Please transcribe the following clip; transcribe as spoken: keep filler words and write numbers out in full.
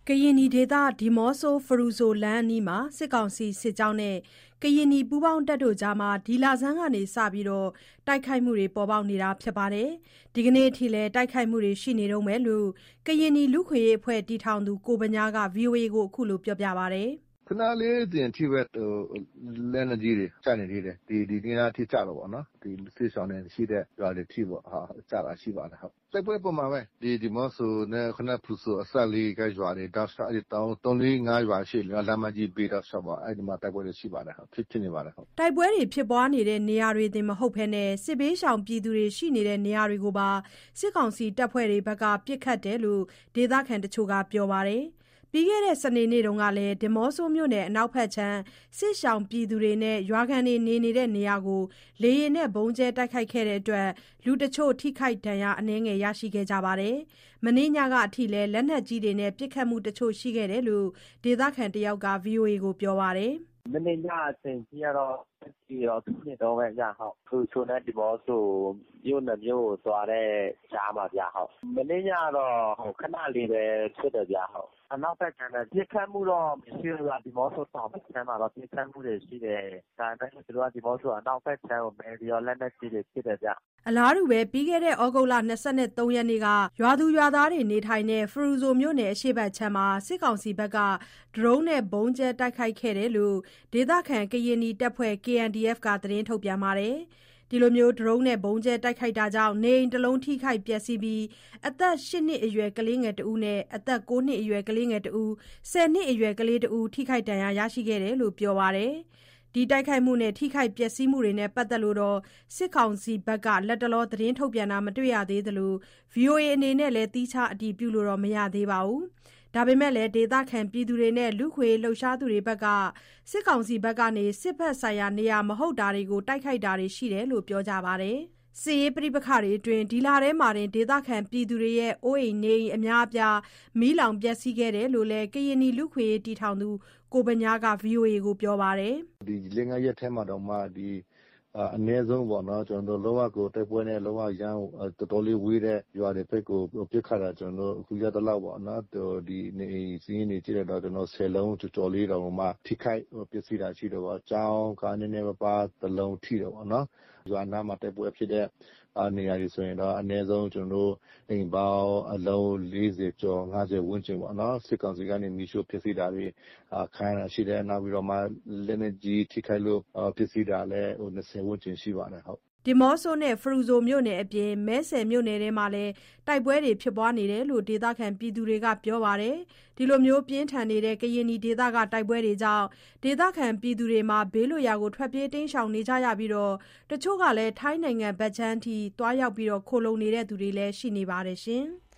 ကရင်နီဒေသဒီးမော့ဆို-ဖရူဆိုလမ်းအနီးမှာစစ်ကောင်စီစစ်ကြောင်းနဲ့ကရင်နီပူးပေါင်းတပ်တို့ကြားဒီလဆန်းကစပြီးတိုက်ခိုက်မှုတွေပေါ်ပေါက်နေတာပါ။ ဒီကနေ့အထိလည်းတိုက်ခိုက်မှုတွေရှိနေတုန်းပဲလို့ကရင်နီလူ့အခွင့်အရေးအဖွဲ့တည်ထောင်သူကိုဗညားက ဗွီအိုအေကိုအခုလိုပြောပါတယ်။ "ခဏလေးတင်ထိပဲ လက်နက်ကြီးတွေကျနေသေးတယ်။ ဒီနေ့နားထိကျတယ်ပေါ့နော်။ ဒီစစ်ရှောင်တွေရှိတဲ့ရွာတွေထိပေါ့။ ကျတာရှိပါတယ်ဟုတ်။ တိုက်ပွဲပုံမှန်ပဲ။ ဒီဒီးမော့ဆိုနဲ့ဖရူဆိုအစပ်လေးကရွာတွေတောက်လျှောက် အဲ့သုံး လေး ငါး ရွာရှိတယ်။ လမ်းမကြီးဘေးတောက်လျှောက်ပေါ့။ အဲ့ဒီမှာတိုက်ပွဲတွေရှိပါတယ်။ ဖြစ်နေပါတယ်ဟုတ်။ " တိုက်ပွဲတွေဖြစ်နေတဲ့နေရာတွေတင်မဟုတ်ဘဲ စစ်ဘေးရှောင်ပြည်သူတွေရှိနေတဲ့နေရာတွေကိုပါစစ်ကောင်စီတပ်ဖွဲ့တွေက ပစ်ခတ်တယ်လို့ဒေသခံတချို့ကပြောပါတယ်။ ပြီးခဲ့တဲ့စနေနေ့ကလည်း ဒီးမော့ဆိုမြို့နယ်အနောက်ခြမ်းစစ်ရှောင်ပြည်သူတွေနဲ့ရွာခံတွေနေနေတဲ့နေရာကိုလေယာဉ်နဲ့ဗုံးကြဲတိုက်ခိုက်ခဲ့လို့လူတချို့ထိခိုက်ဒဏ်ရာအနည်းငယ်ရရှိခဲ့ကြပါတယ်။ မနေ့ညကအထိလည်းလက်နက်ကြီးတွေနဲ့ပစ်ခတ်မှုတချို့ရှိခဲ့တယ်လို့ဒေသခံတယောက်က ဗွီအိုအေကိုပြောပါတယ်။ "မနေ့ညအချိန်ထိကတော့လက်နက်ကြီးတွေထုနေတုန်းပဲဗျဟုတ်။ ဖရူဆိုနဲ့ဒီးမော့ဆိုမြို့နှစ်မြို့ကိုသွားတဲ့ကြားမှာဗျဟုတ်။ မနေ့ညကတော့ခဏလေးပဲဖြစ်တယ်ဗျဟုတ်။ အနောက်ဖက်ခြမ်းပစ်ခတ်မှုတော့မရှိဘူးဗျ။ ဒီးမော့ဆိုတောင်ဘက်ခြမ်းမှာတော့ပစ်ခတ်မှုတွေရှိတယ်။ ဒါပေမဲ့သူတို့ကဒီးမော့ဆိုအနောက်ဖက်ခြမ်းကိုမဲပြီးတော့လက်နက်ကြီးတွေပစ်တယ်ဗျ။ " အလားတူပြီးခဲ့တဲ့သြဂုတ်လ ၂၃ ရက်နေ့က ရွာသူရွာသားတွေနေထိုင်တဲ့ ဖရူဆိုမြို့နယ်အရှေ့ခြမ်းမှာစစ်ကောင်စီက ဒရုန်းနဲ့ဗုံးကြဲတိုက်ခိုက်ခဲ့တယ်လို့ဒေသခံကရင်နီတပ်ဖွဲ့ ကေအန်ဒီအက်ဖ် ကသတင်းထုတ်ပြန်ပါတယ်။ ဒရုန်းနဲ့ဗုံးကြဲတိုက်ခိုက်တာကြောင့်နေအိမ်တလုံးထိခိုက်ပျက်စီးပြီး အသက် ရှစ်နှစ်အရွယ်ကလေးတဦးနဲ့ အသက် ကိုးနှစ်အရွယ်ကလေးတဦး၊ ဆယ်နှစ်အရွယ်ကလေးတဦးထိခိုက်ဒဏ်ရာရရှိခဲ့တယ်လို့ပြောပါတယ်။ ထိခိုက်ပျက်စီးမှုတွေနဲ့ပတ်သက်လို့စစ်ကောင်စီဘက်ကလတ်တလောသတင်းထုတ်ပြန်တာမတွေ့ရသေးသလို ဗွီအိုအေအနေနဲ့သီးခြားအတည်ပြုလို့မရသေးပါဘူး။ ဒါပေမဲ့ဒေသခံတွေနဲ့လူ့အခွင့်အရေးလှုပ်ရှားသူတွေဘက်က စစ်ကောင်စီက စစ်ဘက်ဆိုင်ရာနေရာမဟုတ်တာတွေကို တိုက်ခိုက်တာတွေရှိတယ်လို့ပြောကြပါတယ်။ စစ်ရေးပဋိပက္ခအတွင်းဒီလထဲမှာတင်ဒေသခံတွေရဲ့အိုးအိမ်နေအိမ်အများအပြားမီးလောင်ပျက်စီးခဲ့တယ်လို့လည်း ကရင်နီလူ့အခွင့်အရေးတည်ထောင်သူကိုဗညားက ဗွီအိုအေကိုပြောပါတယ်။ "ဒီလေးငါးရက်ထဲမှာတောင်မှအနည်းဆုံးပေါ့နော်။ ကျွန်တော်တို့လုံးဝကိုတိုက်ပွဲနဲ့လုံးဝရမ်းကိုတော်တော်လေးဝေးတဲ့ရွာတွေဘက်ကိုပစ်ခတ်တာကျွန်တော်တို့အခုရသလောက်ပေါ့နော်။ ဒီနေအိမ်စာရင်းတွေကြည့်လိုက်တော့ကျွန်တော်ဆယ်လုံးကျော်ကျော်လေးတောင်မှထိခိုက်ပျက်စီးတာရှိတယ်ပေါ့။ ကျောင်းကနည်းနည်းပါးပါးတလုံးထိတယ်ပေါ့နော်။ ရွာနားမှာတိုက်ပွဲဖြစ်တဲ့နေရာတွေဆိုရင်တော့အနည်းဆုံးကျွန်တော်တို့အိမ်ပေါင်းအလုံးလေးဆယ်ကျော် ငါးဆယ်ဝန်းကျင်ပေါ့နော်။ စစ်ကောင်စီကနေမီးရှို့ဖျက်စီးတာတွေခံရတာရှိတယ်။ နောက်ပြီးတော့မှလက်နက်ကြီးထိခိုက်လို့ပျက်စီးတာလည်းနှစ်ဆယ်ဝန်းကျင်ရှိပါတယ်ဟုတ်။ " ဒီးမော့ဆိုနဲ့ဖရူဆိုမြို့နယ်အပြင် မယ်စဲ့မြို့နယ်ထဲမှာလည်းတိုက်ပွဲတွေဖြစ်နေတယ်လို့ဒေသခံတွေကပြောပါတယ်။ ပြင်းထန်နေတဲ့ကရင်နီဒေသတိုက်ပွဲတွေကြောင့်ဒေသခံတွေဘေးလွတ်ရာထွက်ပြေးနေကြရပြီး တချို့ကထိုင်းနိုင်ငံဘက်ခြမ်းထိသွားရောက်ခိုလှုံနေသူတွေလည်းရှိနေပါတယ်။